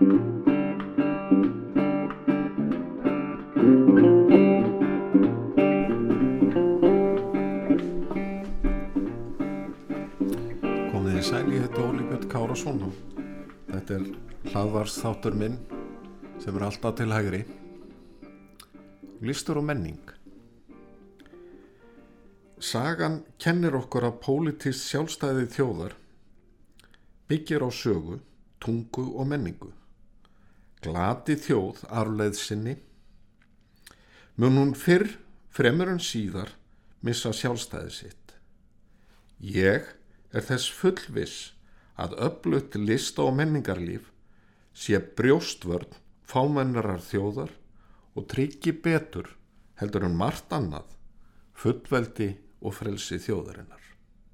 Komiði sæl, ég heiti Óli Björn Kárason og þetta hlaðvarpsþáttur minn sem alltaf til hægri. Listur og menning. Sagan kennir okkur að pólitískt sjálfstæði þjóðar byggir á sögu, tungu og menningu. Glati þjóð arfleið sinni mun hún fyrr fremur en síðar missa sjálfstæði sitt. Ég er þess fullviss að öflugt lista- og menningarlíf sé brjóstvörn fámennrar þjóðar og tryggi betur heldur en margt annað fullveldi og frelsi þjóðarinnar.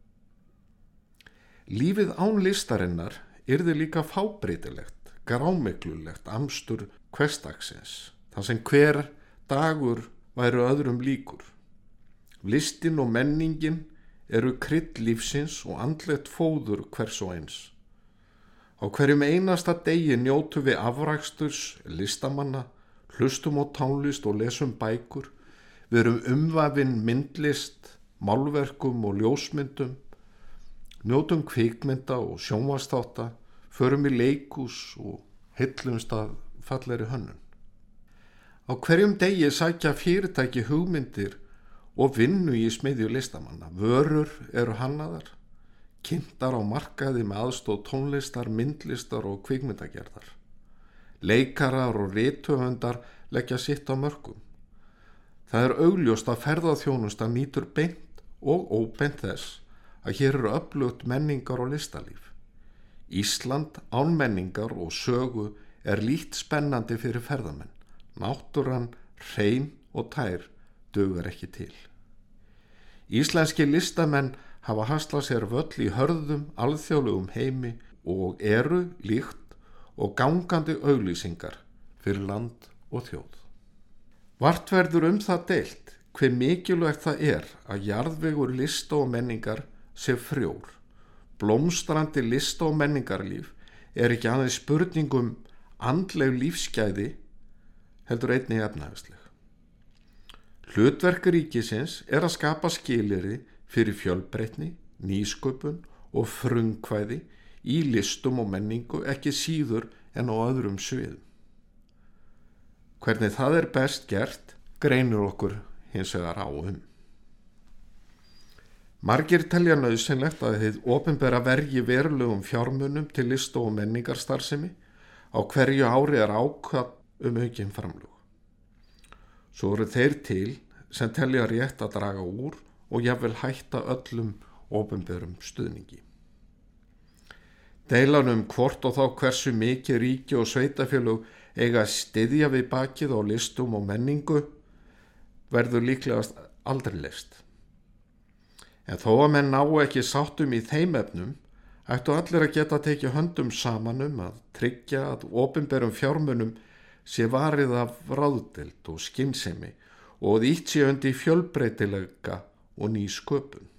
Lífið án listarinnar yrði líka fábreytilegt, grámiklulegt amstur hversdagsins, þar sem hver dagur væru öðrum líkur. Listin og menningin eru krydd lífsins og andlegt fóður hvers og eins. Á hverjum einasta degi njótum við afraksturs listamanna, hlustum á tónlist og lesum bækur, við erum umvafin myndlist, málverkum og ljósmyndum, njótum kvikmynda og sjónvarpsþátta, förum í leikhús og heillumst að fallegri hönnun. Á hverjum degi sækja fyrirtæki hugmyndir og vinnu í smiðju listamanna. Vörur eru hannaðar, kynntar á markaði með aðstoð tónlistar, myndlistar og kvikmyndagerðar. Leikarar og rithöfundar leggja sitt á mörkum. Það er augljóst að ferðaþjónusta nýtur beint og óbeint þess að hér eru öflugt menningar og listalíf. Ísland án menningar og sögu er lítt spennandi fyrir ferðamenn. Náttúran, hrein og tær dugar ekki til. Íslenski listamenn hafa haslað sér völl í hörðum, alþjóðlegum heimi og eru líkt og gangandi auglýsingar fyrir land og þjóð. Vart verður það deilt hve mikilvægt það er að jarðvegur lista og menningar sé frjór. Blómstrandi lista og menningarlíf er ekki aðeins spurningum andleg lífsgæði heldur einnig efnahagsleg. Hlutverk ríkisins er að skapa skilyrði fyrir fjölbreytni, nýsköpun og frumkvæði í listum og menningu ekki síður en á öðrum sviðum. Hvernig það er best gert greinir okkur hins vegar á Margir telja nauðsynlegt að hið opinbera verji verulegum fjármunum til lista- og menningarstarfsemi. Á hverju ári er ákall aukin framlög. Svo eru þeir til sem telja rétt að draga úr og jafnvel hætta öllum opinberum stuðningi. Deilan hvort og þá hversu mikið ríki og sveitafélög eiga að styðja við bakið á listum og menningu verður líklegast aldrei leyst. En þó að menn ná ekki sáttum í þeim efnum, ættu allir að geta tekið höndum saman að tryggja að opinberum fjármunum sé varið af ráðdeild og skynsemi og ýtt sé undir fjölbreytileika og nýsköpun.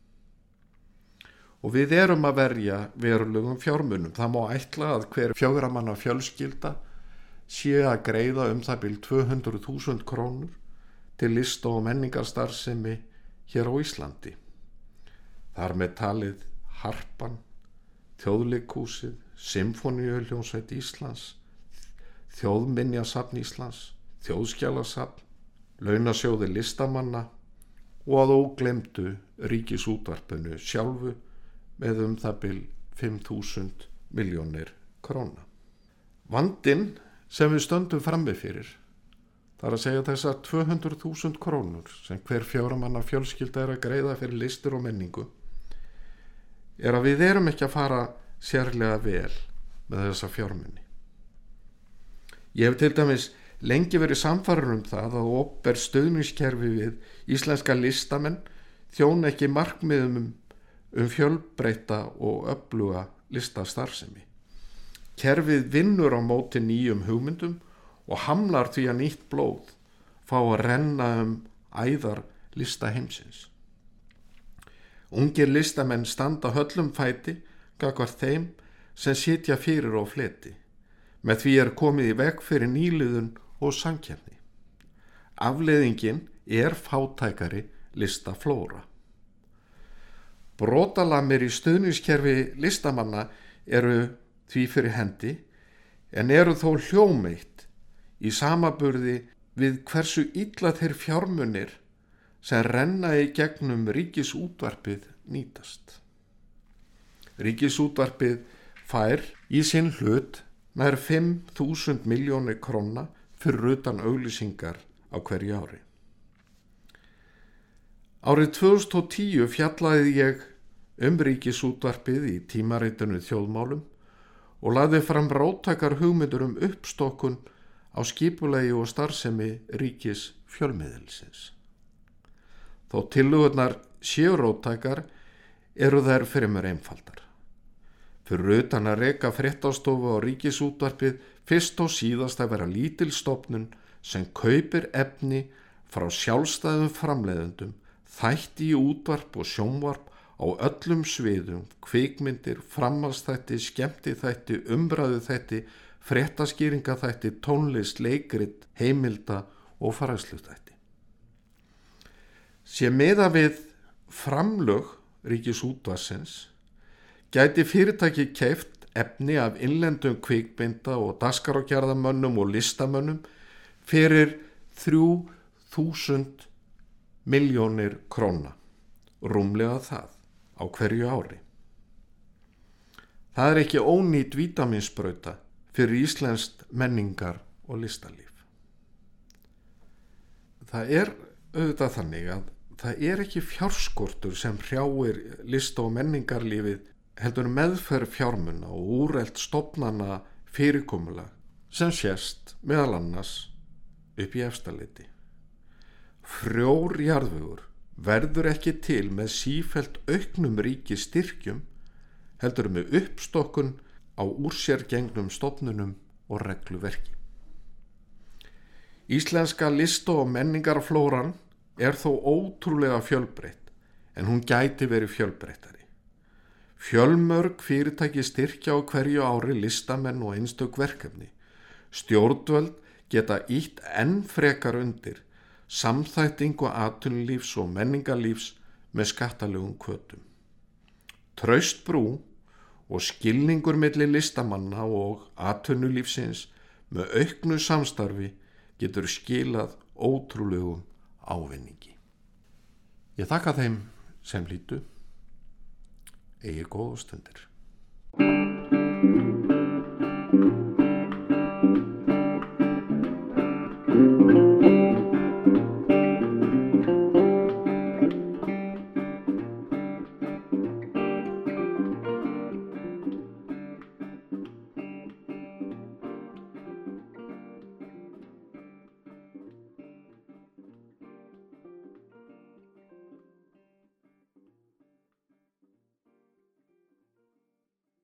Og við erum að verja verulegum fjármunum. Það má ætla að hver 4 manna fjölskylda sé að greiða það bil 200.000 krónur til lista- og menningarstarfsemi hér á Íslandi. Þar með talið Harpan, Þjóðleikhúsið, Sinfóníuhljómsveit Íslands, Þjóðminjasafn Íslands, Þjóðskjalasafn, launasjóði listamanna og að óglemdu Ríkisútvarpinu sjálfu með það bil 5.000 milljónir króna. Vandinn sem við stöndum frammi fyrir, það er að segja þessar 200.000 krónur sem hver 4 manna fjölskylda er að greiða fyrir listir og menningu, er að við erum ekki að fara sérlega vel með þessa fjármuni. Ég hef til dæmis lengi verið sannfærður það að opinber stuðningskerfi við íslenska listamenn þjóna ekki markmiðum fjölbreytta og öfluga listastarfsemi. Kerfið vinnur á móti nýjum hugmyndum og hamlar því að nýtt blóð fá að renna æðar listaheimsins. Ungir listamenn standa höllum fæti gagnvart þeim sem sitja fyrir á fleti. Með því komið í veg fyrir nýliðun og samkeppni. Afleiðingin fátækari listaflóra. Brotalamir í stuðningskerfi listamanna eru því fyrir hendi en eru þó hljómeitt í samanburði við hversu illa þeir fjármunir sem renna í gegnum ríkisútvarpið nýtast. Ríkisútvarpið fær í sinn hlut nær 5.000 milljónir króna fyrir utan auglýsingar á hverju ári. Árið 2010 fjallaði ég ríkisútvarpið í tímaritinu Þjóðmálum og lagði fram róttækar hugmyndir uppstokkun á skipulagi og starfsemi ríkis fjölmiðilsins. Þó tillögurnar séu róttækar eru þær fremur einfaldar. Fyrir utan að reka fréttastofu á ríkisútvarpið fyrst og síðast að vera lítil stofnun sem kaupir efni frá sjálfstæðum framleiðendum, þætti í útvarp og sjónvarp á öllum sviðum, kvikmyndir, framhaldsþætti, skemmtiþætti, umræðuþætti, fréttaskýringaþætti, tónlist, leikrit, heimilda og fræðsluþætti. Sé miðað við framlög ríkisútvarpsins gæti fyrirtæki keypt efni af innlendum kvikmynda og dagskrárgerðarmönnum og listamönnum fyrir 3.000 milljónir króna, rúmlega það á hverju ári. Það ekki ónýt vítamínsbrauta fyrir íslenskt menningar og listalíf. Það auðvitað þannig að það ekki fjárskortur sem hrjáir lista- og menningarlífið, heldur meðferð fjármuna og úrelt stofnana fyrirkomulag sem sést meðal annars upp í Efstaleiti. Frjór jarðvegur verður ekki til með sífellt auknum ríkisstyrkjum, heldur með uppstokkun á úrsérgengnum stofnunum og regluverki. Íslenska lista- og menningarflóran þó ótrúlega fjölbreytt, en hún gæti verið fjölbreyttari. Fjölmörg fyrirtæki styrkja á hverju ári listamenn og einstök verkefni. Stjórnvöld geta ýtt enn frekar undir samþættingu atvinnulífs og menningarlífs með skattalegum hvötum. Traust brú og skilningur milli listamanna og atvinnulífsins með auknu samstarfi getur skilað ótrúlegum ávinningi. Ég þakka þeim sem hlýddu. Eigi góða stundir.